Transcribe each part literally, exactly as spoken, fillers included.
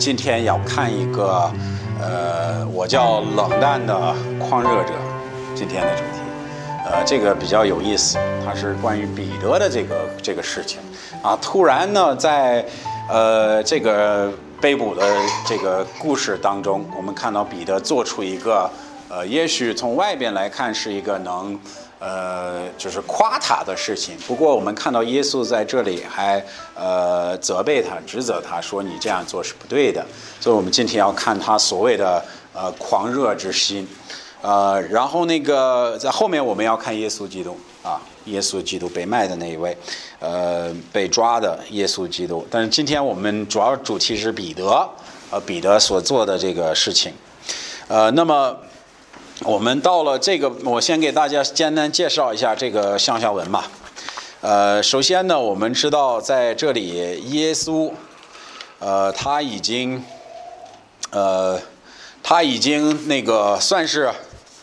今天要看一个，呃，我叫冷淡的狂热者，今天的主题，呃，这个比较有意思，它是关于彼得的这个这个事情啊。突然呢，在呃这个被捕的这个故事当中，我们看到彼得做出一个，呃，也许从外边来看是一个能。呃，就是夸他的事情。不过我们看到耶稣在这里还呃责备他、指责他，说你这样做是不对的。所以我们今天要看他所谓的呃狂热之心。呃，然后那个在后面我们要看耶稣基督啊，耶稣基督被卖的那一位，呃，被抓的耶稣基督。但是今天我们主要主题是彼得，呃，彼得所做的这个事情。呃，那么。我们到了这个，我先给大家简单介绍一下这个上下文吧。呃，首先呢，我们知道在这里耶稣，呃，他已经，呃，他已经那个算是，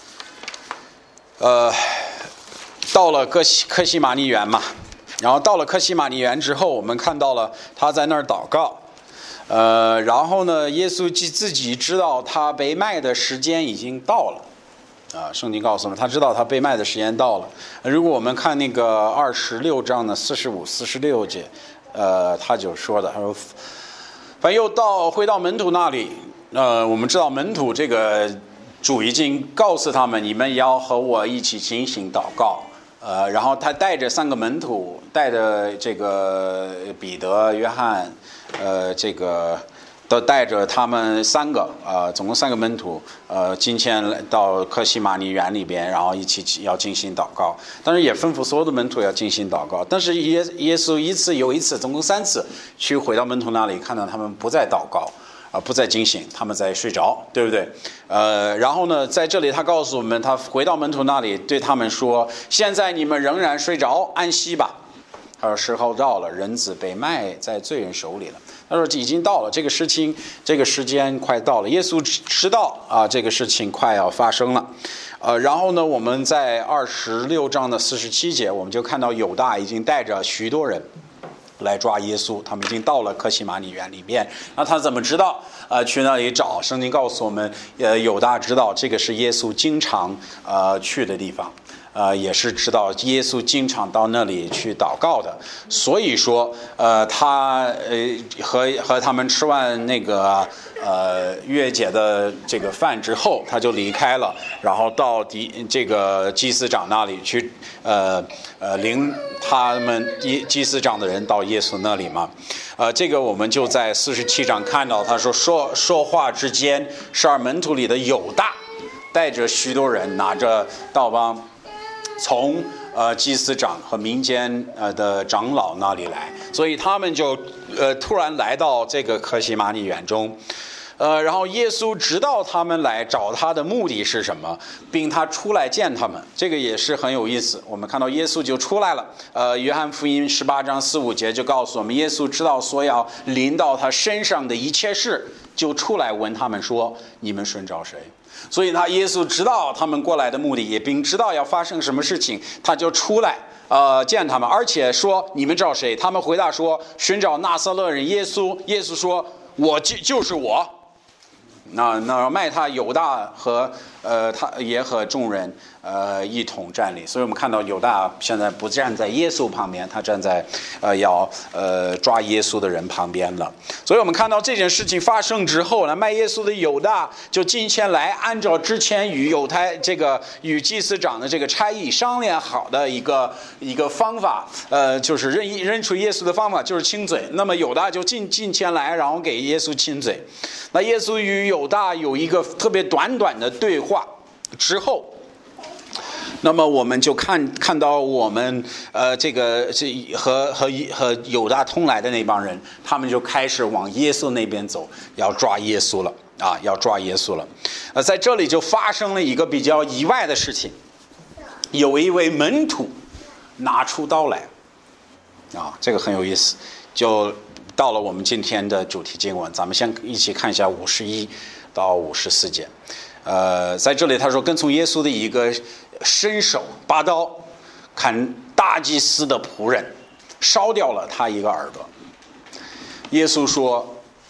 呃，到了克西克西马尼园嘛。然后到了克西马尼园之后，我们看到了他在那儿祷告。呃，然后呢，耶稣自己知道他被卖的时间已经到了。啊，圣经告诉我们，他知道他被卖的时间到了。如果我们看那个二十六章的四十五、四十六节，呃，他就说的，他说，反正又到回到门徒那里，呃，我们知道门徒这个主已经告诉他们，你们要和我一起进行祷告。呃，然后他带着三个门徒，带着这个彼得、约翰，呃，这个。都带着他们三个，呃，总共三个门徒，呃，今天到克西马尼园里边，然后一起要进行祷告。但是也吩咐所有的门徒要进行祷告。但是耶耶稣一次又一次，总共三次去回到门徒那里，看到他们不再祷告，啊、呃，不再进行，他们在睡着，对不对？呃，然后呢，在这里他告诉我们，他回到门徒那里，对他们说：“现在你们仍然睡着，安息吧。”他说：“时候到了，人子被卖在罪人手里了。”他说已经到了，这个事情，这个时间快到了。耶稣知道啊，这个事情快要发生了。呃，然后呢，我们在二十六章的四十七节，我们就看到犹大已经带着许多人来抓耶稣，他们已经到了克西马尼园里边。那他怎么知道？呃，去那里找？圣经告诉我们，呃，犹大知道这个是耶稣经常呃去的地方。呃，也是知道耶稣经常到那里去祷告的，所以说，呃，他呃和和他们吃完那个呃月节的这个饭之后，他就离开了，然后到第这个祭司长那里去，呃呃领他们祭祭司长的人到耶稣那里嘛，呃，这个我们就在四十七章看到，他说说说话之间，十二门徒里的犹大带着许多人拿着道帮。从呃祭司长和民间呃的长老那里来，所以他们就呃突然来到这个克西马尼园中，呃，然后耶稣知道他们来找他的目的是什么，并他出来见他们，这个也是很有意思。我们看到耶稣就出来了，呃，约翰福音十八章四五节就告诉我们，耶稣知道所要临到他身上的一切事，就出来问他们说：“你们寻找谁？”所以他耶稣知道他们过来的目的，也并知道要发生什么事情，他就出来呃见他们，而且说你们找谁？他们回答说寻找拿撒勒人耶稣。耶稣说我就就是我。那那卖他犹大和呃他也和众人呃一同站立，所以我们看到犹大现在不站在耶稣旁边，他站在呃要呃抓耶稣的人旁边了。所以我们看到这件事情发生之后呢，卖耶稣的犹大就进前来，按照之前与犹太这个与祭司长的这个差役商量好的一个一个方法，呃就是认认出耶稣的方法就是亲嘴。那么犹大就进进前来，然后给耶稣亲嘴。那耶稣与犹大有一个特别短短的对话之后，那么我们就看看到我们呃这个这和和和犹大同来的那帮人，他们就开始往耶稣那边走，要抓耶稣了啊，要抓耶稣了。呃，在这里就发生了一个比较意外的事情，有一位门徒拿出刀来，啊，这个很有意思，就。到了我们今天的主题经文，咱们先一起看一下五十一到五十四节。呃，在这里他说，跟从耶稣的一个伸手拔刀砍大祭司的仆人，烧掉了他一个耳朵。耶稣说：“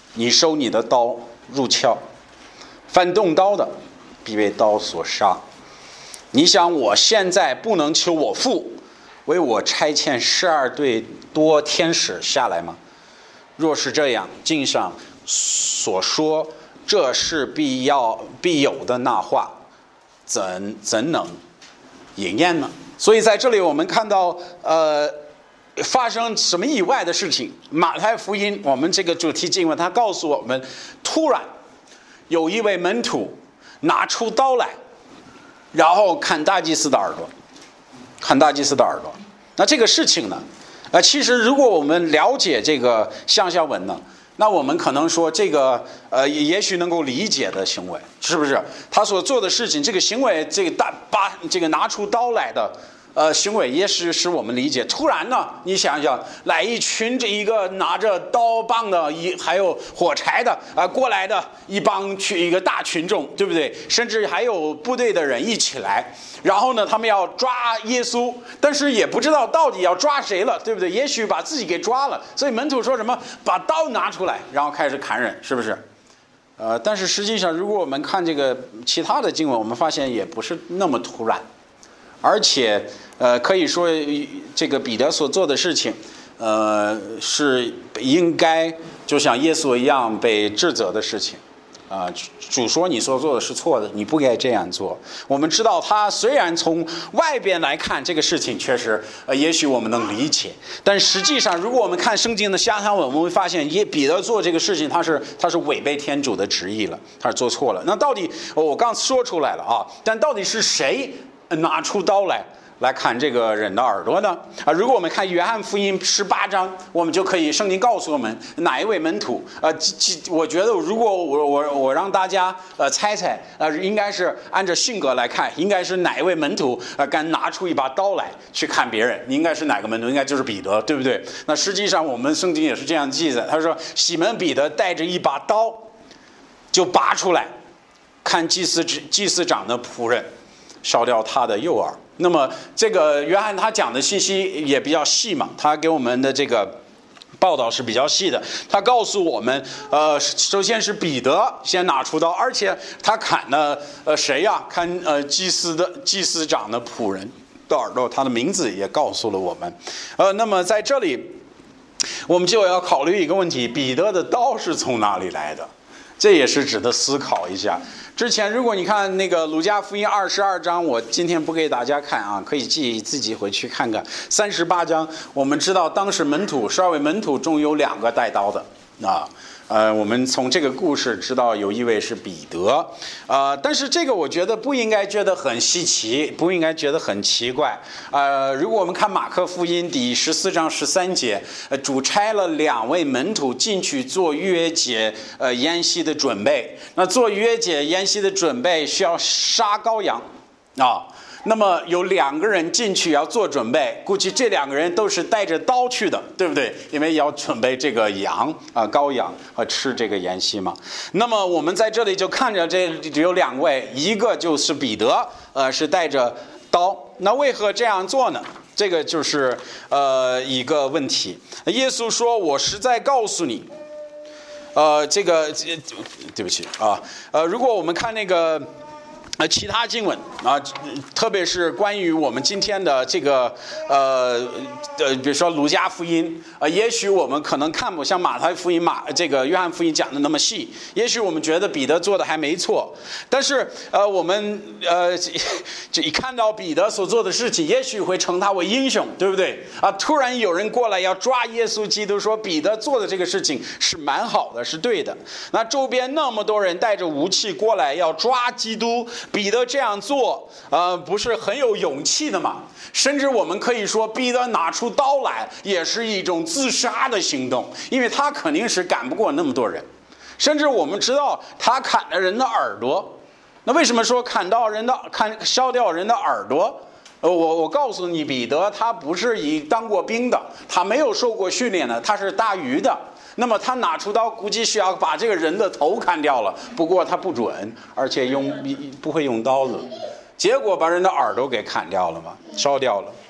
你收你的刀入鞘，凡动刀的必被刀所杀。你想我现在不能求我父为我差遣十二队多天使下来吗？若是这样，经上所说这是必要必有的那话，怎怎能应验呢？所以在这里我们看到呃发生什么意外的事情。马太福音我们这个主题经文它告诉我们，突然有一位门徒拿出刀来，然后砍大祭司的耳朵，砍大祭司的耳朵。那这个事情呢呃，其实如果我们了解这个向下文呢，那我们可能说这个呃，也许能够理解的行为，是不是？他所做的事情，这个行为，这个大把这个拿出刀来的呃行为，也是使我们理解。突然呢，你想想，来一群这一个拿着刀棒的，一还有火柴的啊、呃、过来的一帮群一个大群众，对不对？甚至还有部队的人一起来。然后呢，他们要抓耶稣，但是也不知道到底要抓谁了，对不对？也许把自己给抓了，所以门徒说什么？把刀拿出来，然后开始砍人，是不是？呃，但是实际上，如果我们看这个其他的经文，我们发现也不是那么突然，而且呃，可以说这个彼得所做的事情，呃，是应该就像耶稣一样被指责的事情。啊、呃，主说你所做的是错的，你不该这样做。我们知道他虽然从外边来看这个事情确实，呃，也许我们能理解，但实际上，如果我们看圣经的下堂文，我们会发现，耶彼得做这个事情，他是他是违背天主的旨意了，他是做错了。那到底我刚说出来了啊，但到底是谁拿出刀来？来看这个人的耳朵呢？啊，如果我们看约翰福音十八章，我们就可以圣经告诉我们哪一位门徒。呃，我觉得如果我我我让大家呃猜猜，呃，应该是按照性格来看，应该是哪一位门徒呃敢拿出一把刀来去看别人？应该是哪个门徒？应该就是彼得，对不对？那实际上我们圣经也是这样记载，他说西门彼得带着一把刀就拔出来，看祭司祭司长的仆人烧掉他的右耳。那么这个约翰他讲的信息也比较细嘛，他给我们的这个报道是比较细的。他告诉我们，呃，首先是彼得先拿出刀，而且他砍了呃谁呀、啊？看呃祭司的祭司长的仆人的耳朵，他的名字也告诉了我们。呃，那么在这里我们就要考虑一个问题：彼得的刀是从哪里来的？这也是值得思考一下。之前如果你看那个鲁家福音二十二章，我今天不给大家看啊，可以自己自己回去看看。三十八章，我们知道当时门徒十二位门徒中有两个带刀的啊。呃，我们从这个故事知道有一位是彼得，呃，但是这个我觉得不应该觉得很稀奇，不应该觉得很奇怪。呃，如果我们看马可福音第十四章十三节，呃，主差了两位门徒进去做逾越节呃筵席的准备。那做逾越节筵席的准备需要杀羔羊啊。那么有两个人进去要做准备，估计这两个人都是带着刀去的，对不对？因为要准备这个羊啊、呃，羔羊和吃这个筵席嘛。那么我们在这里就看着这只有两位，一个就是彼得，呃，是带着刀。那为何这样做呢？这个就是呃一个问题。耶稣说：“我实在告诉你，呃，这个对不起啊，呃，如果我们看那个。”呃，其他经文啊，特别是关于我们今天的这个呃呃，比如说路加福音啊、呃，也许我们可能看不像马太福音、马这个约翰福音讲的那么细，也许我们觉得彼得做的还没错，但是呃，我们呃这一看到彼得所做的事情，也许会称他为英雄，对不对啊？突然有人过来要抓耶稣基督，说彼得做的这个事情是蛮好的，是对的。那周边那么多人带着武器过来要抓基督。彼得这样做，呃，不是很有勇气的吗？甚至我们可以说，彼得拿出刀来也是一种自杀的行动，因为他肯定是赶不过那么多人。甚至我们知道，他砍了人的耳朵。那为什么说砍到人的、砍削掉人的耳朵？呃，我我告诉你，彼得他不是以当过兵的，他没有受过训练的，他是大鱼的。那么他拿出刀，估计需要把这个人的头砍掉了。不过他不准，而且用不会用刀子，结果把人的耳朵给砍掉了嘛，烧掉了。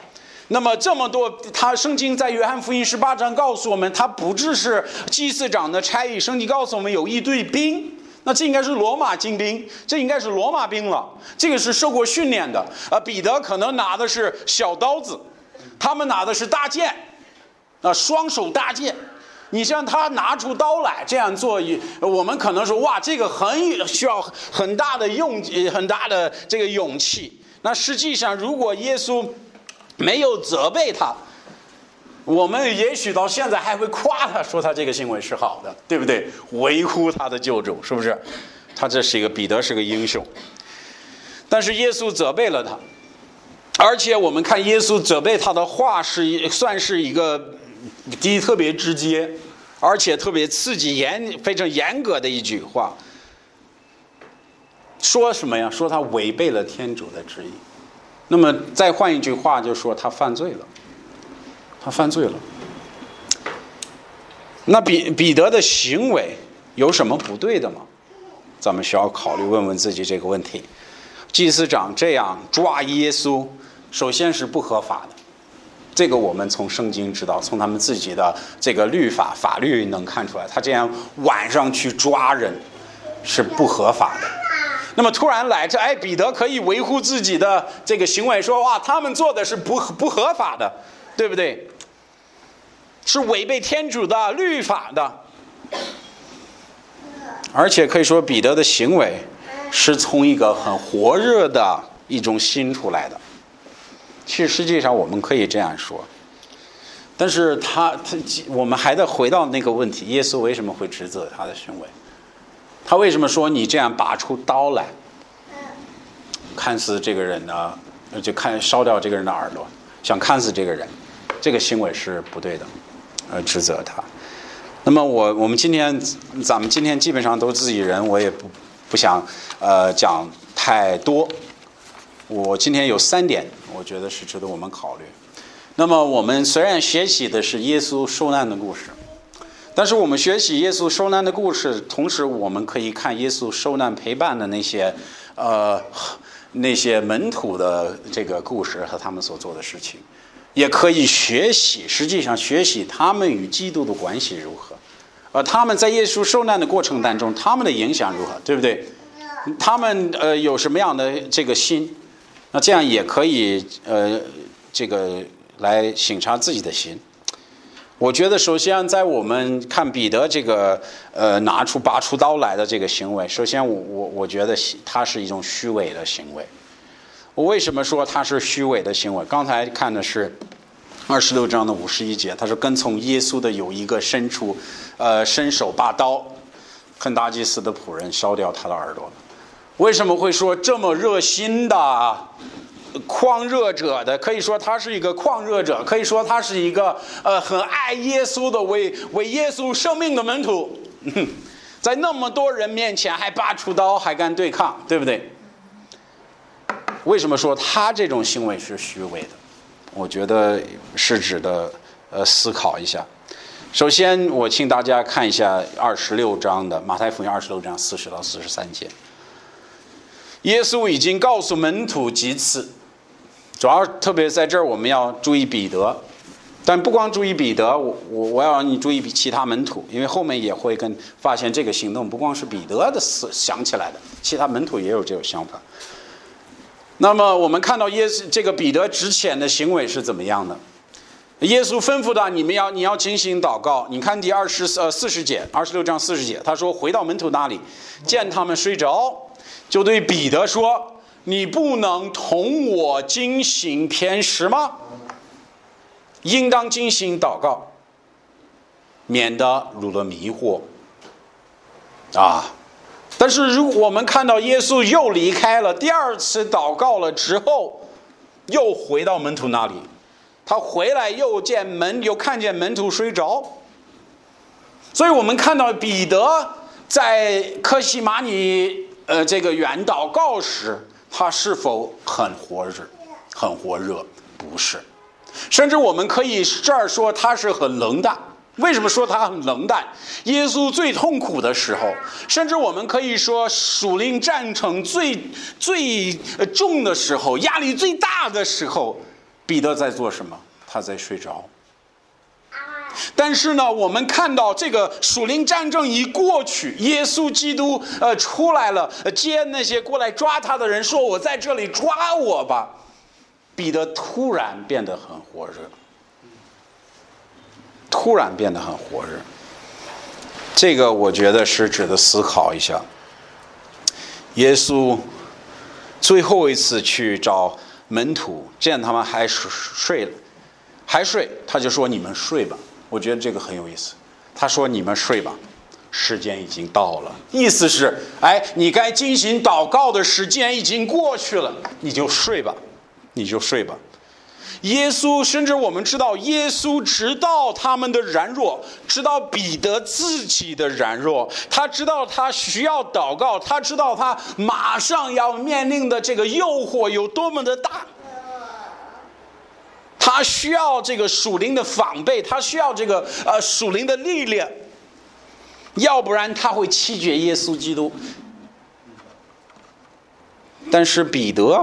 那么这么多，他圣经在约翰福音十八章告诉我们，他不只是祭司长的差役，圣经告诉我们有一队兵，那这应该是罗马精兵，这应该是罗马兵了，这个是受过训练的。啊，彼得可能拿的是小刀子，他们拿的是大剑，啊，双手大剑。你像他拿出刀来这样做，我们可能说哇，这个很需要很大的勇很大的这个勇气。那实际上，如果耶稣没有责备他，我们也许到现在还会夸他，说他这个行为是好的，对不对？维护他的救主，是不是？他这是一个彼得是个英雄，但是耶稣责备了他，而且我们看耶稣责备他的话是算是一个第一特别直接，而且特别刺激严非常严格的一句话。说什么呀？说他违背了天主的旨意。那么再换一句话，就说他犯罪了，他犯罪了。那彼彼得的行为有什么不对的吗？咱们需要考虑问问自己这个问题。祭司长这样抓耶稣，首先是不合法的，这个我们从圣经知道，从他们自己的这个律法法律能看出来，他这样晚上去抓人是不合法的。那么突然来这，哎，彼得可以维护自己的这个行为，说哇，他们做的是不不合法的，对不对？是违背天主的律法的，而且可以说彼得的行为是从一个很火热的一种心出来的。其实实际上我们可以这样说，但是他他我们还得回到那个问题：耶稣为什么会指责他的行为？他为什么说你这样拔出刀来，看死这个人呢？就看烧掉这个人的耳朵，想看死这个人，这个行为是不对的，呃，指责他。那么我我们今天咱们今天基本上都是自己人，我也不不想呃讲太多。我今天有三点，我觉得是值得我们考虑。那么我们虽然学习的是耶稣受难的故事，但是我们学习耶稣受难的故事，同时我们可以看耶稣受难陪伴的那些呃那些门徒的这个故事和他们所做的事情，也可以学习，实际上学习他们与基督的关系如何，呃，他们在耶稣受难的过程当中，他们的影响如何，对不对？他们呃有什么样的这个心？那这样也可以呃这个来省察自己的心。我觉得首先在我们看彼得这个呃拿出拔出刀来的这个行为，首先我我我觉得他是一种虚伪的行为。我为什么说他是虚伪的行为？刚才看的是二十六章的五十一节，他说跟从耶稣的有一个伸出呃伸手拔刀，恨大祭司的仆人烧掉他的耳朵。为什么会说这么热心的狂热者的，可以说他是一个狂热者，可以说他是一个呃很爱耶稣的为为耶稣生命的门徒，在那么多人面前还拔出刀，还敢对抗，对不对？为什么说他这种行为是虚伪的？我觉得是值得呃思考一下。首先我请大家看一下二十六章的马太福音二十六章四十到四十三节。耶稣已经告诉门徒几次，主要特别在这儿我们要注意彼得，但不光注意彼得，我我我要让你注意其他门徒，因为后面也会跟发现这个行动不光是彼得的想起来的，其他门徒也有这种想法。那么我们看到耶稣这个彼得之前的行为是怎么样的？耶稣吩咐他，你们要你要进行祷告。你看第二十呃四十节，二十六章四十节，他说回到门徒那里，见他们睡着，就对彼得说：“你不能同我进行偏食吗？应当进行祷告，免得入了迷惑。”啊！但是如果我们看到耶稣又离开了，第二次祷告了之后，又回到门徒那里。他回来又见门，又看见门徒睡着，所以我们看到彼得在客西马尼呃这个园祷告时，他是否很火热？很火热？不是，甚至我们可以这儿说他是很冷淡。为什么说他很冷淡？耶稣最痛苦的时候，甚至我们可以说属灵战争最最重的时候，压力最大的时候。 彼得在做什么？他在睡着。但是呢，我们看到这个属灵战争一过去，耶稣基督呃出来了，接那些过来抓他的人，说我在这里，抓我吧。彼得突然变得很火热，突然变得很火热。这个我觉得是值得思考一下。耶稣最后一次去找门徒，见他们还睡了，还睡，他就说你们睡吧。我觉得这个很有意思。他说你们睡吧，时间已经到了。意思是，哎，你该进行祷告的时间已经过去了，你就睡吧，你就睡吧。耶稣，甚至我们知道，耶稣知道他们的软弱，知道彼得自己的软弱，他知道他需要祷告，他知道他马上要面临的这个诱惑有多么的大，他需要这个属灵的防备，他需要这个呃属灵的力量，要不然他会弃绝耶稣基督。但是彼得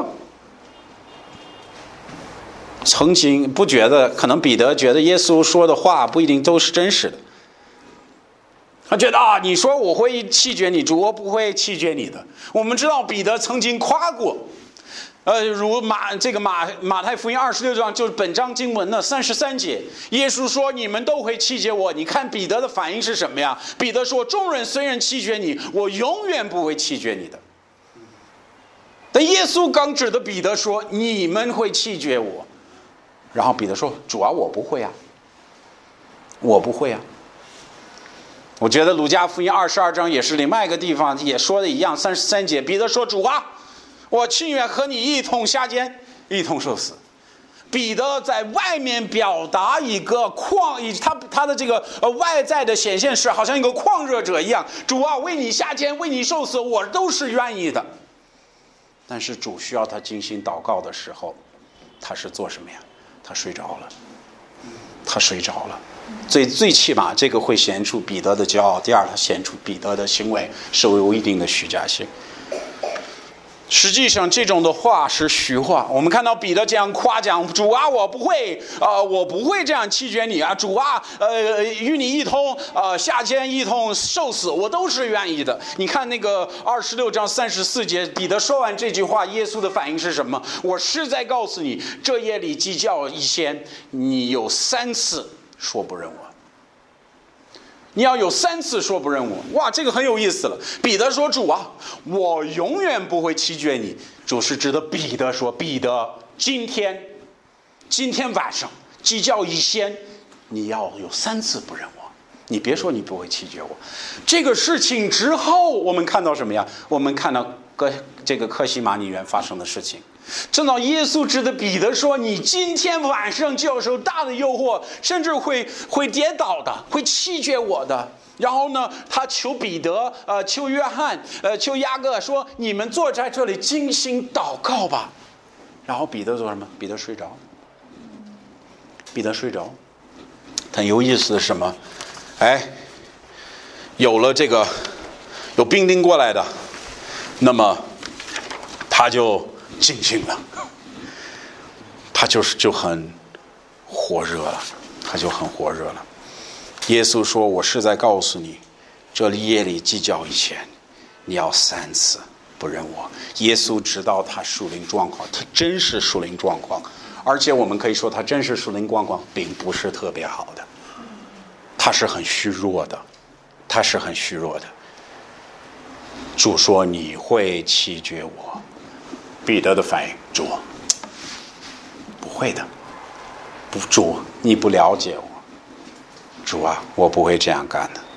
曾经不觉得，可能彼得觉得耶稣说的话不一定都是真实的。他觉得啊，你说我会弃绝你，主，我不会弃绝你的。我们知道彼得曾经夸过，呃，如马这个马马太福音二十六章，就是本章经文的三十三节，耶稣说你们都会弃绝我。你看彼得的反应是什么呀？彼得说：众人虽然弃绝你，我永远不会弃绝你的。但耶稣刚指的彼得说：你们会弃绝我。然后彼得说：主啊，我不会啊，我不会啊。我觉得鲁家福音二十二章也是另外一个地方也说的一样，三十三节，彼得说：主啊，我情愿和你一同下监，一同受死。彼得在外面表达一个旷，他他的这个外在的显现是好像一个旷热者一样，主啊，为你下监，为你受死，我都是愿意的。但是主需要他精心祷告的时候，他是做什么呀？他睡着了，他睡着了。最最起码这个会显出彼得的骄傲。第二，他显出彼得的行为是有一定的虚假性。实际上这种的话是虚话。我们看到彼得这样夸奖主啊，我不会呃我不会这样弃绝你啊，主啊，呃与你一同呃下监，一同受死，我都是愿意的。你看那个二十六章三十四节，彼得说完这句话，耶稣的反应是什么？我实在告诉你，这夜里鸡叫以前，你有三次说不认我。你要有三次说不认我。哇，这个很有意思了。彼得说：主啊，我永远不会弃绝你。主是指的彼得说：彼得，今天今天晚上鸡叫以前，你要有三次不认我。你别说你不会弃绝我。这个事情之后，我们看到什么呀？我们看到个这个客西马尼园发生的事情。正到耶稣指的彼得说：你今天晚上就要受大的诱惑，甚至会会跌倒的，会弃绝我的。然后呢，他求彼得呃求约翰呃求雅各说：你们坐在这里精心祷告吧。然后彼得做什么？彼得睡着。彼得睡着。很有意思的是什么？哎，有了这个有兵丁过来的，那么他就静心了，他就是就很火热了，他就很火热了。耶稣说：我是在告诉你，这里夜里鸡叫以前，你要三次不认我。耶稣知道他属灵状况，他真是属灵状况，而且我们可以说他真是属灵状况并不是特别好的，他是很虚弱的，他是很虚弱的。主说：你会弃绝我。彼得的反应：主，不会的，不，主，你不了解我。主啊，我不会这样干的。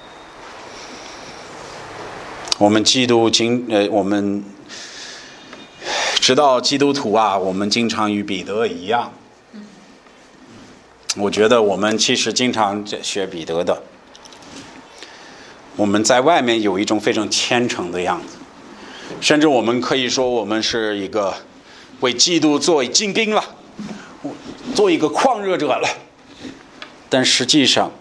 我们基督经呃，我们知道基督徒啊，我们经常与彼得一样。我觉得我们其实经常学彼得的。我们在外面有一种非常虔诚的样子。甚至我们可以说我们是一个为基督做精兵了，做一个旷热者了。但实际上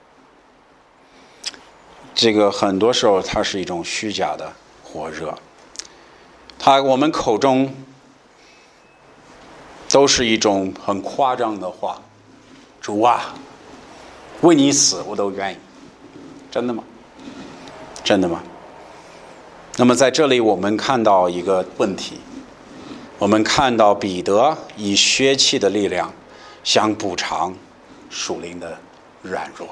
这个很多时候它是一种虚假的火热。它我们口中都是一种很夸张的话。主啊，为你死我都愿意。真的吗？真的吗？那么在这里我们看到一个问题，我们看到彼得以血气的力量想补偿属灵的软弱。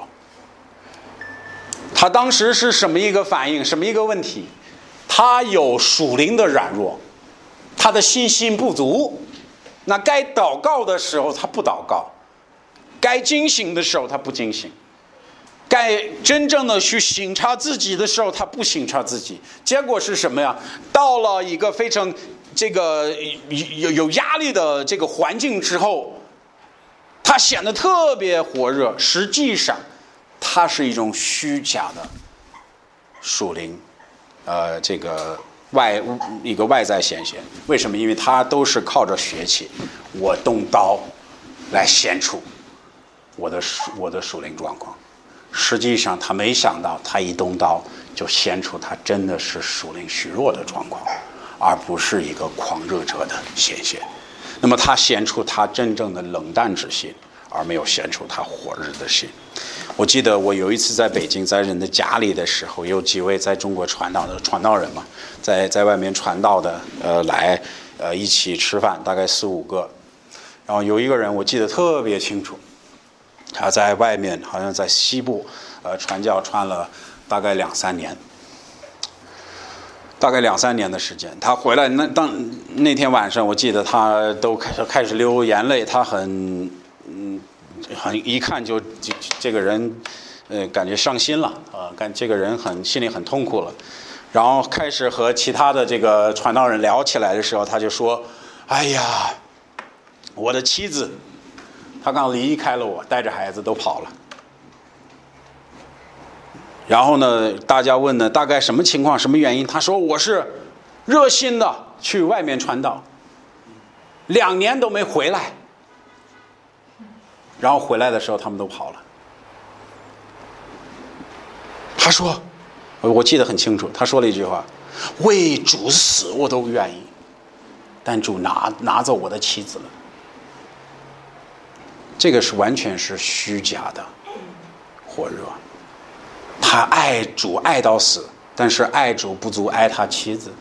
他当时是什么一个反应，什么一个问题？他有属灵的软弱，他的信心不足，那该祷告的时候他不祷告，该警醒的时候他不警醒，该真正的去省察自己的时候他不省察自己。结果是什么呀？到了一个非常这个有有压力的这个环境之后，他显得特别火热，实际上它是一种虚假的属灵，呃，这个外一个外在显现。为什么？因为它都是靠着血气，我动刀来显出我的我的属灵状况。实际上他没想到，他一动刀就显出他真的是属灵虚弱的状况，而不是一个狂热者的显现。那么他显出他真正的冷淡之心，而没有显出他火热的心。我记得我有一次在北京，在人的家里的时候，有几位在中国传道的传道人嘛，在在外面传道的，呃，来呃一起吃饭，大概四五个。然后有一个人我记得特别清楚，他在外面好像在西部，呃，传教传了大概两三年，大概两三年的时间。他回来那当那天晚上，我记得他都开始开始流眼泪，他很嗯。很一看就这这个人，呃，感觉伤心了啊，感这个人很心里很痛苦了。然后开始和其他的这个传道人聊起来的时候，他就说：“哎呀，我的妻子，她刚离开了我，带着孩子都跑了。”然后呢，大家问呢，大概什么情况，什么原因？他说：“我是热心的去外面传道，两年都没回来。”然后回来的时候他们都跑了。他说，我记得很清楚，他说了一句话：“为主死我都愿意，但主拿拿走我的妻子了。”这个是完全是虚假的火热。他爱主爱到死，但是爱主不足爱他妻子。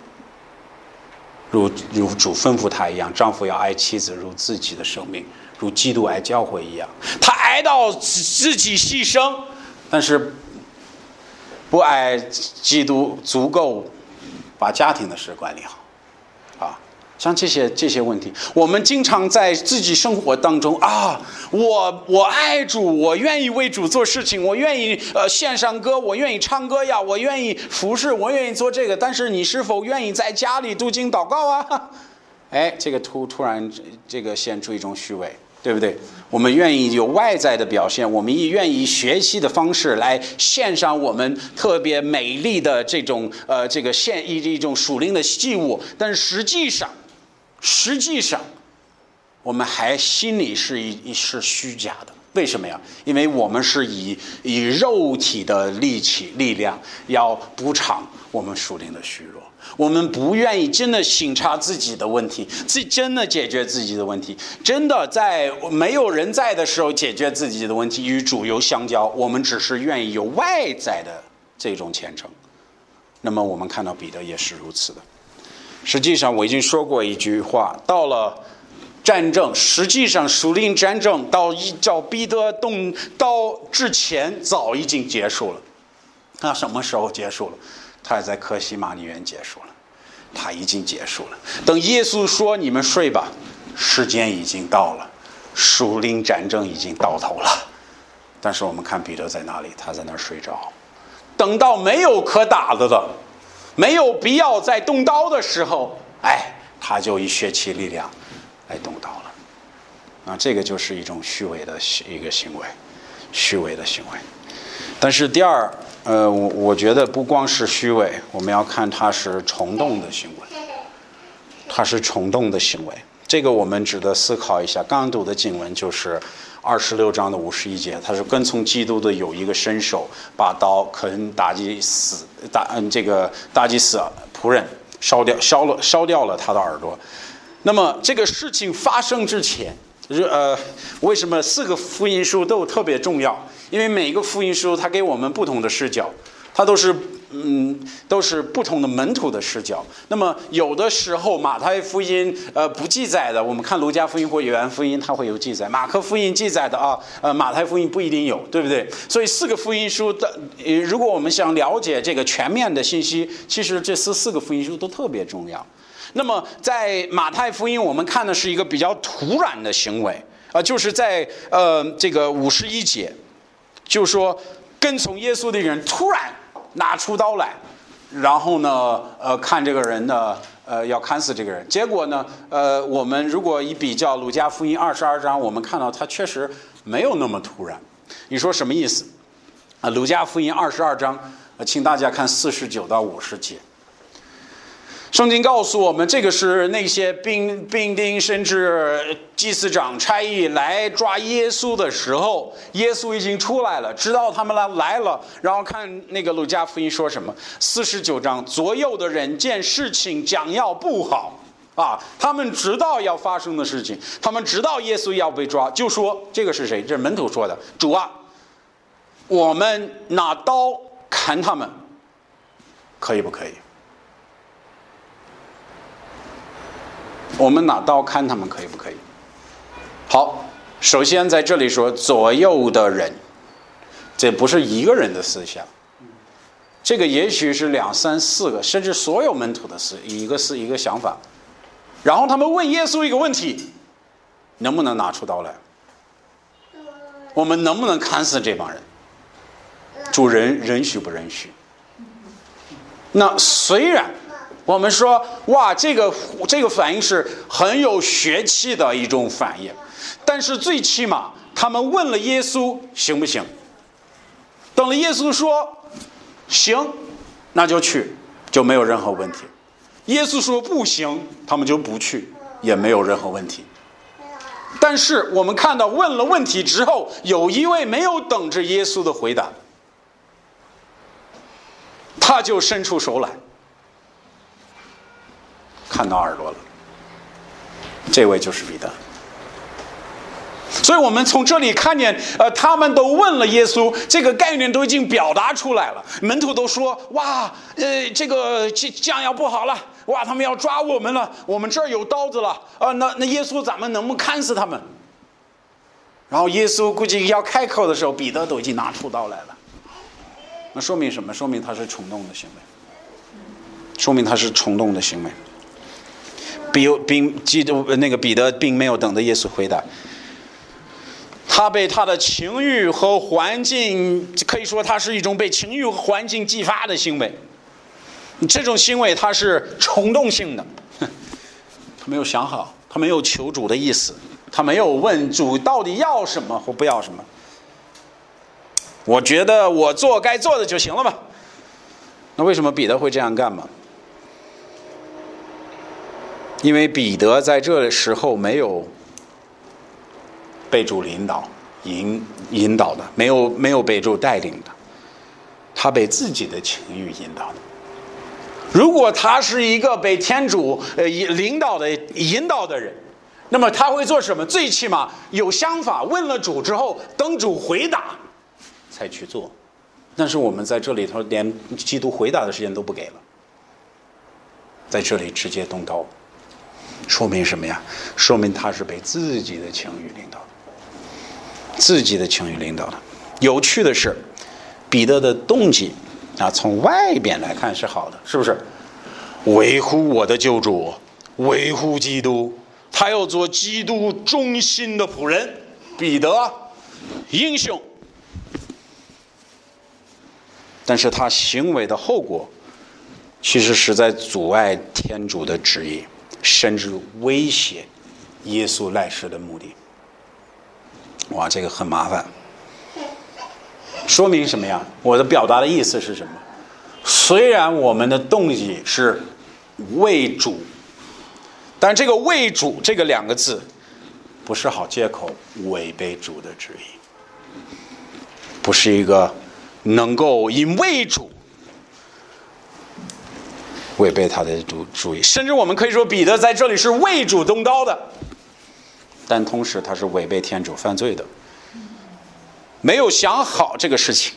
如如主吩咐他一样，丈夫要爱妻子如自己的生命，如基督爱教会一样。他爱到自己牺牲，但是不爱基督足够把家庭的事管理好啊。像这些这些问题，我们经常在自己生活当中啊，我我爱主，我愿意为主做事情，我愿意呃献上歌，我愿意唱歌呀，我愿意服侍，我愿意做这个。但是你是否愿意在家里读经祷告啊？哎，这个突突然这个显出一种虚伪，对不对？我们愿意有外在的表现，我们也愿意学习的方式来献上我们特别美丽的这种呃这个献一一种属灵的祭物，但是实际上。实际上，我们还心里是一是虚假的。为什么呀？因为我们是以以肉体的力气力量要补偿我们属灵的虚弱。我们不愿意真的省察自己的问题，自真的解决自己的问题，真的在没有人在的时候解决自己的问题，与主有相交。我们只是愿意有外在的这种虔诚。那么我们看到彼得也是如此的。实际上我已经说过一句话，到了战争，实际上属灵战争到一照彼得动刀之前早已经结束了。那什么时候结束了？他在客西马尼园结束了，他已经结束了。等耶稣说你们睡吧，时间已经到了，属灵战争已经到头了。但是我们看彼得在哪里？他在那儿睡着，等到没有可打的了，没有必要再动刀的时候，哎，他就以血气力量来动刀了。啊，这个就是一种虚伪的一个行为，虚伪的行为。但是第二，呃，我我觉得不光是虚伪，我们要看它是冲动的行为，它是冲动的行为。这个我们值得思考一下。刚读的经文就是二十六章的五十一节，他是跟从基督的有一个伸手，把刀肯打击死大嗯这个打击死仆人，烧掉烧了烧掉了他的耳朵。 那么这个事情发生之前，呃，为什么四个福音书都特别重要？因为每一个福音书它给我们不同的视角，它都是嗯都是不同的门徒的视角。那么有的时候马太福音呃不记载的，我们看路加福音或约翰福音它会有记载，马可福音记载的啊，呃马太福音不一定有，对不对？所以四个福音书的，呃如果我们想了解这个全面的信息，其实这四四个福音书都特别重要。那么在马太福音我们看的是一个比较突然的行为啊、呃，就是在呃这个五十一节，就是说跟从耶稣的人突然拿出刀来，然后呢呃看这个人呢呃要砍死这个人。结果呢呃我们如果一比较路加福音二十二章，我们看到他确实没有那么突然。你说什么意思啊？路加福音二十二章、呃、请大家看四十九到五十节。圣经告诉我们，这个是那些兵兵丁甚至祭司长差役来抓耶稣的时候，耶稣已经出来了，知道他们来来了。然后看那个路加福音说什么，四十九章，左右的人见事情将要不好啊，他们知道要发生的事情，他们知道耶稣要被抓，就说这个是谁？这是门徒说的，主啊，我们拿刀砍他们，可以不可以？我们拿刀看他们可以不可以？好，首先在这里说左右的人，这不是一个人的思想，这个也许是两三四个，甚至所有门徒的思一个是一个想法。然后他们问耶稣一个问题：能不能拿出刀来？我们能不能砍死这帮人？主人允许不允许？那虽然我们说哇，这个这个反应是很有血气的一种反应，但是最起码他们问了耶稣行不行？等了耶稣说行，那就去，就没有任何问题。耶稣说不行，他们就不去，也没有任何问题。但是我们看到问了问题之后，有一位没有等着耶稣的回答，他就伸出手来看到耳朵了，这位就是彼得。所以我们从这里看见，呃，他们都问了耶稣，这个概念都已经表达出来了。门徒都说，哇，呃，这个将要不好了，哇，他们要抓我们了，我们这儿有刀子了，啊、呃，那那耶稣咱们能不能砍死他们？然后耶稣估计要开口的时候，彼得都已经拿出刀来了。那说明什么？说明他是冲动的行为，说明他是冲动的行为。比并基督那个彼得并没有等着耶稣回答，他被他的情欲和环境，可以说他是一种被情欲和环境激发的行为。这种行为他是冲动性的，他没有想好，他没有求主的意思，他没有问主到底要什么或不要什么。我觉得我做该做的就行了嘛。那为什么彼得会这样干嘛？因为彼得在这时候没有被主领导引引导的，没有没有被主带领的，他被自己的情欲引导的。如果他是一个被天主呃领导的引导的人，那么他会做什么？最起码有想法，问了主之后，等主回答才去做。但是我们在这里头连基督回答的时间都不给了，在这里直接动刀。说明什么呀？说明他是被自己的情欲领导的，自己的情欲领导的。有趣的是，彼得的动机啊，从外边来看是好的，是不是？维护我的救主，维护基督，他要做基督忠心的仆人，彼得英雄。但是他行为的后果，其实是在阻碍天主的旨意，甚至威胁耶稣来世的目的。哇，这个很麻烦。说明什么呀？我的表达的意思是什么？虽然我们的动机是为主，但这个为主这个两个字不是好借口违背主的旨意，不是一个能够因为主违背他的主主意。甚至我们可以说，彼得在这里是为主动刀的，但同时他是违背天主犯罪的，没有想好这个事情，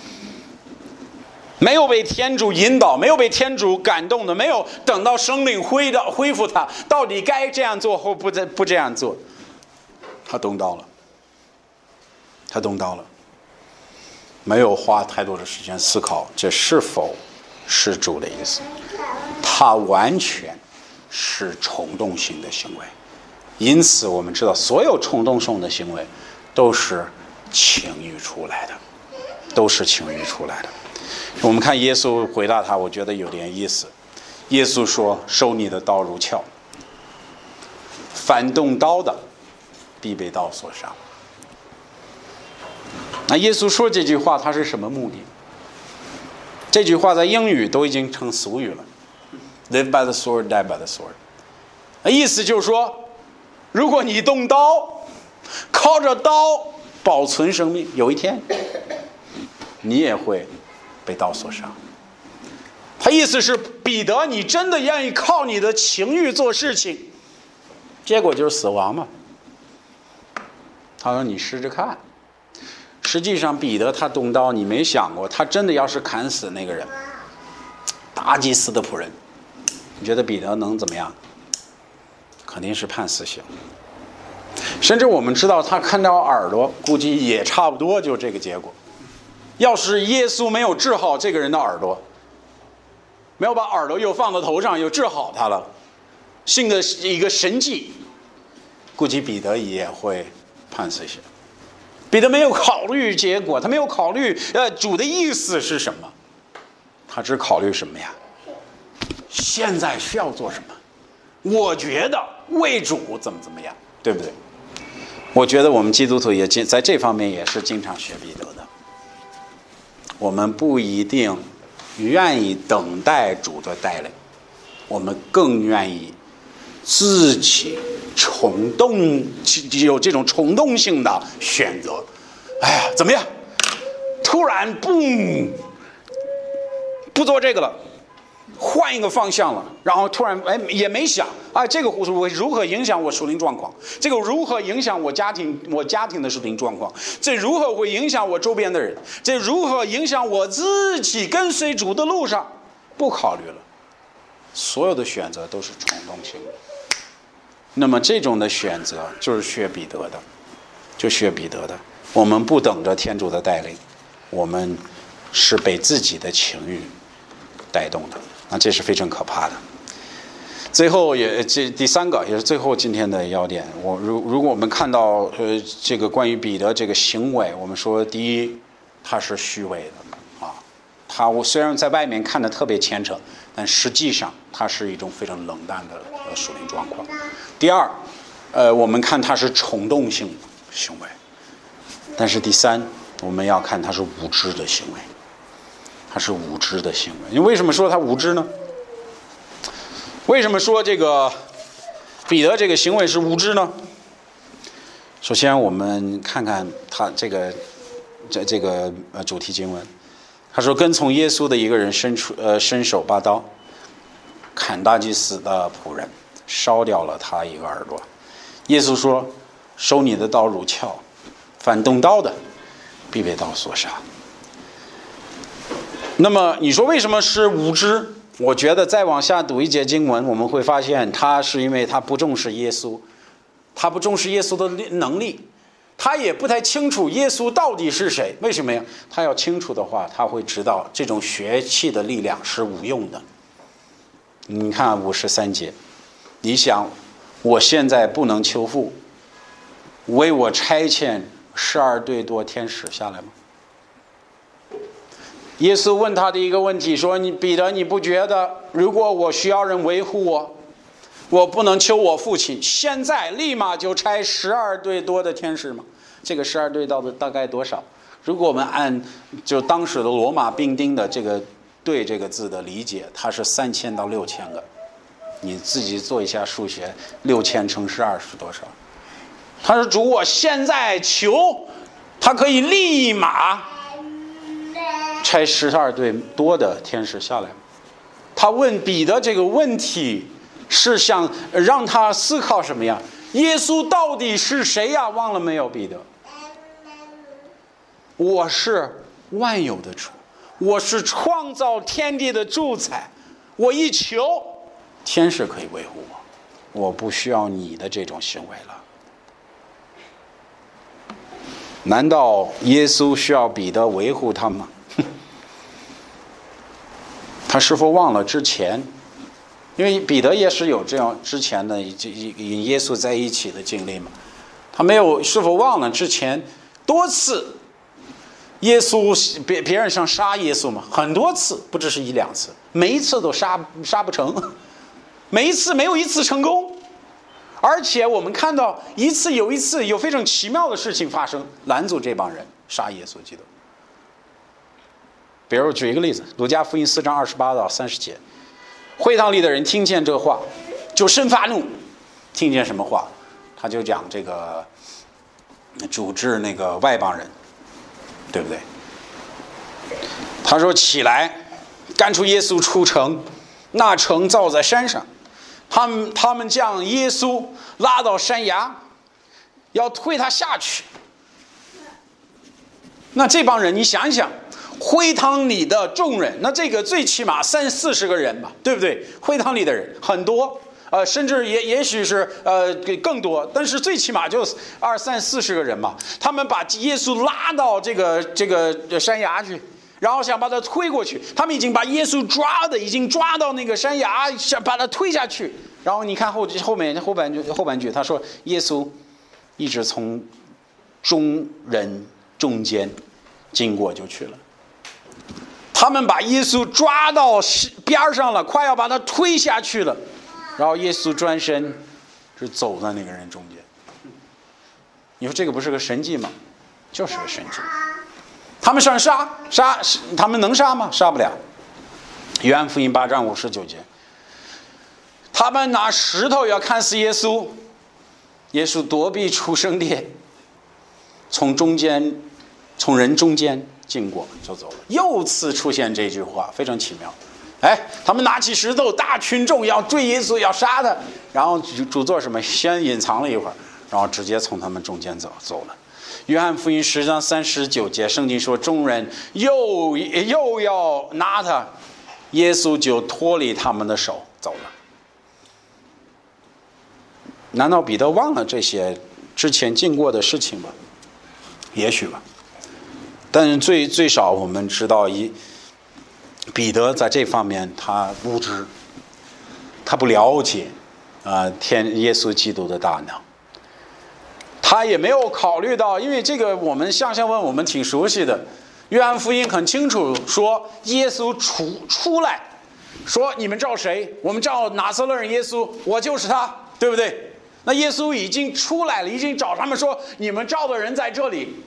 没有被天主引导，没有被天主感动的，没有等到生命恢的恢复他，到底该这样做或不不这样做，他动刀了，他动刀了，没有花太多的时间思考这是否是主的意思，他完全是冲动性的行为。因此我们知道，所有冲动性的行为都是情欲出来的，都是情欲出来的。我们看耶稣回答他，我觉得有点意思。耶稣说：“收你的刀如鞘，反动刀的，必被刀所伤。”那耶稣说这句话，他是什么目的？这句话在英语都已经成俗语了 ，"Live by the sword, die by the sword"。那意思就是说，如果你动刀，靠着刀保存生命，有一天你也会被刀所伤。他意思是，彼得，你真的愿意靠你的情欲做事情，结果就是死亡嘛。他说你试着看。实际上彼得他动刀，你没想过，他真的要是砍死那个人，大祭司的仆人，你觉得彼得能怎么样？肯定是判死刑。甚至我们知道他看到耳朵，估计也差不多就这个结果。要是耶稣没有治好这个人的耳朵，没有把耳朵又放到头上又治好他了，信的一个神迹，估计彼得也会判死刑。彼得没有考虑结果，他没有考虑呃主的意思是什么，他只考虑什么呀？现在需要做什么？我觉得为主怎么怎么样，对不对？我觉得我们基督徒也在这方面也是经常学彼得的。我们不一定愿意等待主的带领，我们更愿意自己冲动，有这种冲动性的选择。哎呀，怎么样？突然不不做这个了，换一个方向了，然后突然哎也没想啊，这个会如何影响我属灵状况？这个如何影响我家庭我家庭的属灵状况？这如何会影响我周边的人？这如何影响我自己跟随主的路上？不考虑了，所有的选择都是冲动性的。那么这种的选择就是学彼得的，就学彼得的。我们不等着天主的带领，我们是被自己的情欲带动的，那这是非常可怕的。最后也这第三个也是最后今天的要点，我如如果我们看到呃这个关于彼得这个行为，我们说第一，他是虚伪的啊，他我虽然在外面看得特别虔诚，但实际上他是一种非常冷淡的呃属灵状况。第二，呃，我们看他是冲动性行为，但是第三，我们要看他是无知的行为，他是无知的行为。你为什么说他无知呢？为什么说这个彼得这个行为是无知呢？首先，我们看看他这个这这个呃主题经文，他说跟从耶稣的一个人伸出呃伸手拔刀，砍大祭司的仆人，烧掉了他一个耳朵。耶稣说：“收你的刀如鞘，反动刀的，必被刀所杀。”那么你说为什么是无知？我觉得再往下读一节经文，我们会发现他是因为他不重视耶稣，他不重视耶稣的能力，他也不太清楚耶稣到底是谁。为什么呀？他要清楚的话，他会知道这种血气的力量是无用的。你看五十三节，你想我现在不能求父为我差遣十二队多天使下来吗？耶稣问他的一个问题说：“你彼得，你不觉得如果我需要人维护我，我不能求我父亲现在立马就差十二队多的天使吗？”这个十二队到底大概多少？如果我们按就当时的罗马兵丁的这个对这个字的理解，它是三千到六千个。你自己做一下数学，六千乘十二是多少？他说：“主，我现在求，他可以立马差十二队多的天使下来。” 他问彼得这个问题，是想让他思考什么呀？耶稣到底是谁呀？忘了没有，彼得？我是万有的主，我是创造天地的主宰，我一求，天使可以维护我，我不需要你的这种行为了。难道耶稣需要彼得维护他吗？他是否忘了之前？因为彼得也是有这样之前的与耶稣在一起的经历嘛，他没有是否忘了之前多次耶稣别别人想杀耶稣嘛，很多次，不只是一两次，每一次都杀杀不成，每一次没有一次成功，而且我们看到一次有一次有非常奇妙的事情发生，拦阻这帮人杀耶稣基督。比如举一个例子，路加福音四章二十八到三十节，会堂里的人听见这话，就甚发怒。听见什么话？他就讲这个主治那个外邦人，对不对？他说：“起来，赶出耶稣出城，那城造在山上。他们他们将耶稣拉到山崖，要推他下去。”那这帮人，你想一想。会堂里的众人，那这个最起码三四十个人吧，对不对？会堂里的人很多，呃，甚至也也许是呃更多，但是最起码就二三四十个人嘛。他们把耶稣拉到这个这个山崖去，然后想把他推过去。他们已经把耶稣抓的，已经抓到那个山崖，想把他推下去。然后你看后后面后半句后半句，他说耶稣一直从众人中间经过就去了。他们把耶稣抓到边上了，快要把他推下去了，然后耶稣转身是走在那个人中间。你说这个不是个神迹吗？就是个神迹。他们想杀杀，他们能杀吗？杀不了。约翰福音八章五十九节，他们拿石头要砍死耶稣，耶稣躲避出生地，从中间从人中间经过就走了。又次出现这句话，非常奇妙。哎，他们拿起石头，大群众要追耶稣，要杀他，然后主做什么？先隐藏了一会儿，然后直接从他们中间走走了。约翰福音十章三十九节，圣经说众人又又要拿他，耶稣就脱离他们的手走了。难道彼得忘了这些之前经过的事情吗？也许吧。但是最最少我们知道一彼得在这方面他无知，他不了解啊、呃、天耶稣基督的大能，他也没有考虑到，因为这个我们象象问我们挺熟悉的，约翰福音很清楚说耶稣出出来，说你们照谁？我们照拿撒勒人耶稣，我就是他，对不对？那耶稣已经出来了，已经找他们说你们照的人在这里。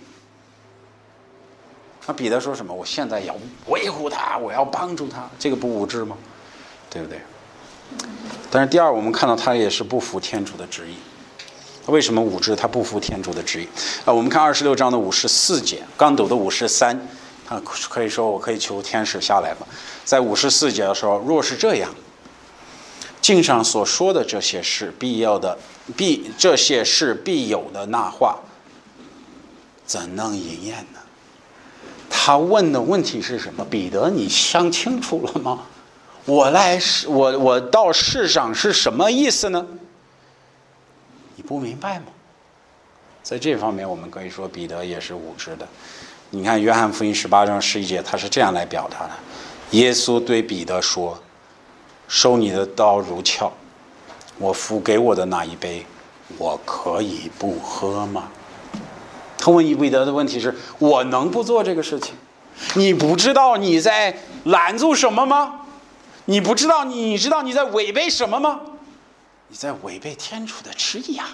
那彼得说什么？我现在要维护他，我要帮助他，这个不无知吗？对不对？但是第二，我们看到他也是不服天主的旨意。他为什么无知？他不服天主的旨意啊！我们看二十六章的五十四节，刚读的五十三，他可以说我可以求天使下来吗？在五十四节的时候，若是这样，经上所说的这些事必要的必这些事必有的那话，怎能应验呢？他问的问题是什么？彼得，你想清楚了吗？我来我我到世上是什么意思呢？你不明白吗？在这方面，我们可以说彼得也是无知的。你看约翰福音十八章十一节，他是这样来表达的：耶稣对彼得说：“收你的刀如鞘，我付给我的那一杯，我可以不喝吗？”他问彼得的问题是：我能不做这个事情？你不知道你在拦阻什么吗？你不知道你知道你在违背什么吗？你在违背天主的旨意啊！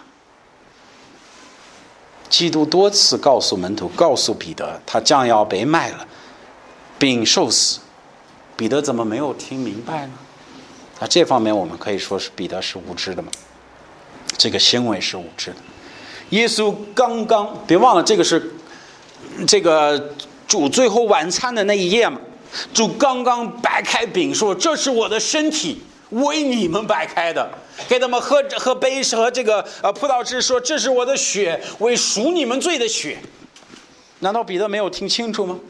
基督多次告诉门徒，告诉彼得，他将要被卖了，并受死。彼得怎么没有听明白呢？那这方面我们可以说是彼得是无知的嘛？这个行为是无知的。耶稣刚刚别忘了，这个是这个主最后晚餐的那一夜嘛， 主刚刚掰开饼说：“这是我的身体，为你们掰开的。”给他们喝喝杯和这个呃葡萄汁，说：“这是我的血，为赎你们罪的血。”难道彼得没有听清楚吗？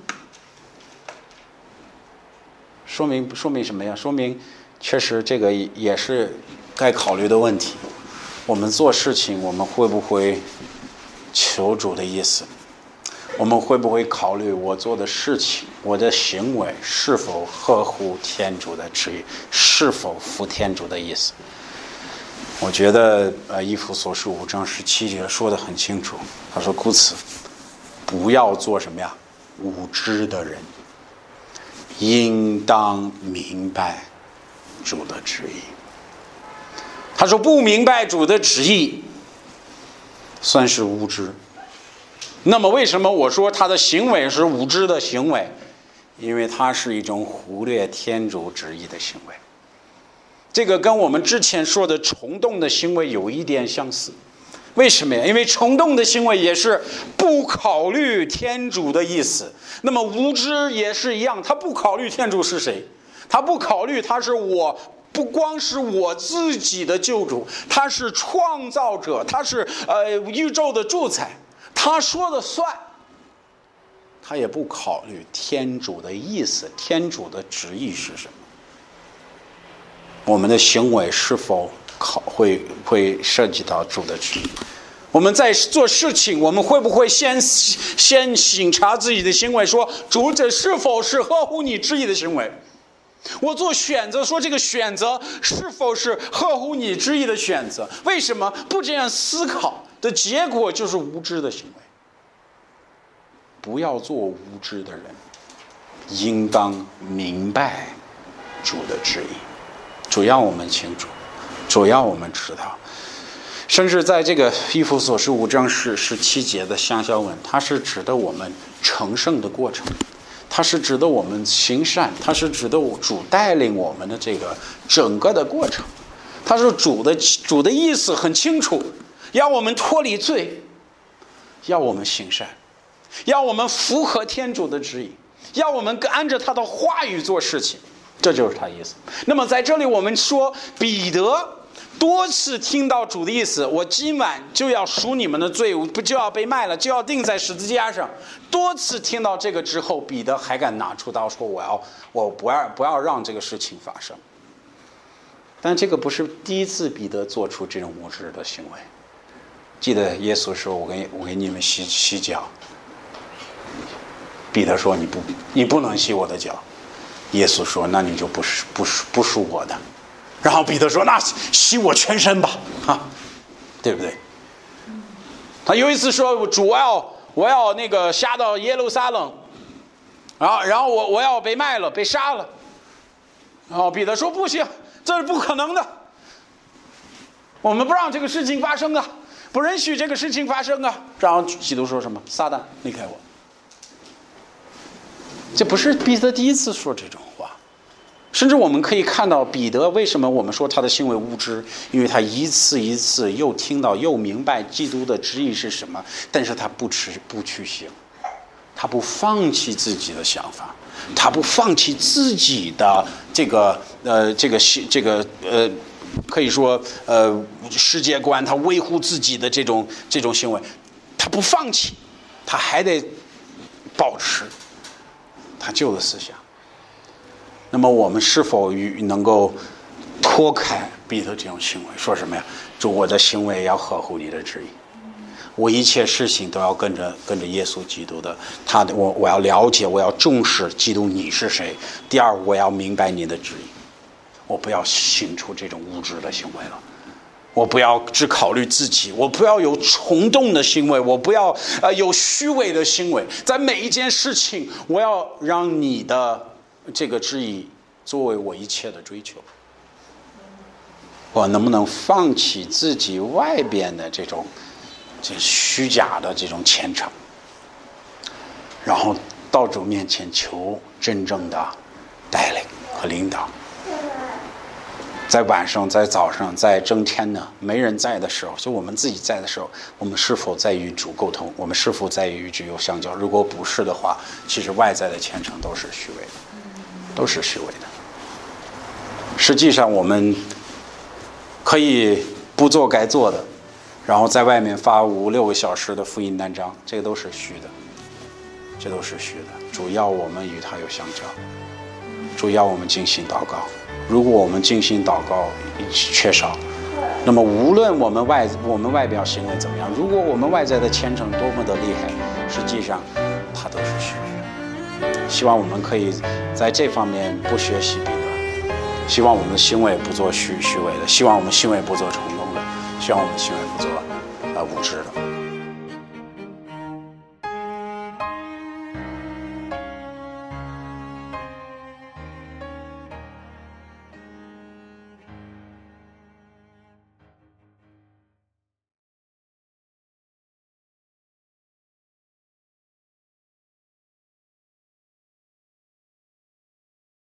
说明说明什么呀？说明确实这个也是该考虑的问题。我们做事情，我们会不会求主的意思？我们会不会考虑我做的事情，我的行为是否合乎天主的旨意，是否符天主的意思？我觉得呃，以弗所书五章十七节说得很清楚，他说：“故此，不要做什么呀？无知的人，应当明白主的旨意。”他说：“不明白主的旨意，算是无知。”那么为什么我说他的行为是无知的行为？因为它是一种忽略天主旨意的行为。这个跟我们之前说的冲动的行为有一点相似。为什么呀？因为冲动的行为也是不考虑天主的意思。那么无知也是一样，他不考虑天主是谁，他不考虑他是我，不光是我自己的救主，他是创造者，他是呃宇宙的主宰，他说了算。他也不考虑天主的意思，天主的旨意是什么。我们的行为是否考会会涉及到主的旨意？我们在做事情，我们会不会先先省察自己的行为，说主这是否是合乎你旨意的行为？我做选择，说这个选择是否是合乎你旨意的选择？为什么不这样思考的结果就是无知的行为？不要做无知的人，应当明白主的旨意。主要我们清楚，主要我们知道，甚至在这个以弗所书五章十十七节的相交文，它是指的我们成圣的过程，它是指的我们行善，它是指的主带领我们的这个整个的过程。它是主的主的意思很清楚，要我们脱离罪，要我们行善，要我们符合天主的旨意，要我们按着他的话语做事情。这就是他意思。那么在这里我们说，彼得多次听到主的意思，我今晚就要赎你们的罪，不就要被卖了，就要钉在十字架上。多次听到这个之后，彼得还敢拿出刀说，我要我不要不要让这个事情发生。但这个不是第一次彼得做出这种无知的行为。记得耶稣说，我给我给你们洗洗脚，彼得说，你不你不能洗我的脚。耶稣说，那你就不是不是不属我的。然后彼得说，那洗我全身吧，啊，对不对？他有一次说，主，我要我要那个下到耶路撒冷，然后然后我我要被卖了，被杀了。然后彼得说，不行，这是不可能的，我们不让这个事情发生啊，不允许这个事情发生啊。然后基督说什么？撒旦，离开我。这不是彼得第一次说这种话，甚至我们可以看到彼得为什么我们说他的行为无知，因为他一次一次又听到又明白基督的旨意是什么，但是他不持不去行，他不放弃自己的想法，他不放弃自己的这个呃这个这个呃可以说呃世界观，他维护自己的这种这种行为，他不放弃，他还得保持他旧的思想。那么我们是否与能够脱开彼得这种行为，说什么呀？主，我的行为要合乎你的旨意，我一切事情都要跟着跟着耶稣基督的，他的我我要了解，我要重视基督你是谁。第二，我要明白你的旨意，我不要行出这种无知的行为了。我不要只考虑自己，我不要有冲动的行为，我不要呃有虚伪的行为，在每一件事情，我要让你的这个旨意作为我一切的追求。我能不能放弃自己外边的这种这虚假的这种虔诚，然后到主面前求真正的带领和领导？在晚上，在早上，在正天呢，没人在的时候，就我们自己在的时候，我们是否在与主沟通？我们是否在与主有相交？如果不是的话，其实外在的虔诚都是虚伪的。 都是虚伪的。实际上我们可以不做该做的，然后在外面发五六个小时的福音单张，这个都是虚的，这都是虚的。主要我们与他有相交，主要我们精心祷告。如果我们精心祷告缺少，那么无论我们外我们外表行为怎么样，如果我们外在的虔诚多么的厉害，实际上它都是虚伪的。希望我们可以在这方面不学习彼得，希望我们的行为不做虚虚伪的，希望我们行为不做冲动的，希望我们行为不做呃无知的。